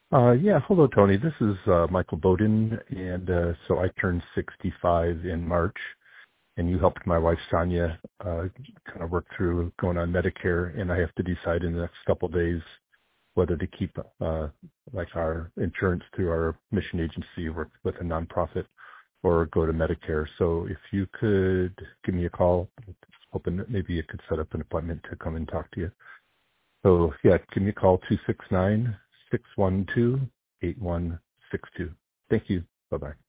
Yeah, hello, Tony. This is Michael Bowden, and so I turned 65 in March, and you helped my wife Sonia kind of work through going on Medicare, and I have to decide in the next couple of days whether to keep like our insurance through our mission agency, work with a nonprofit, or go to Medicare. So if you could give me a call, hoping that maybe you could set up an appointment to come and talk to you. So yeah, give me a call, 269-612-8162. Thank you. Bye-bye.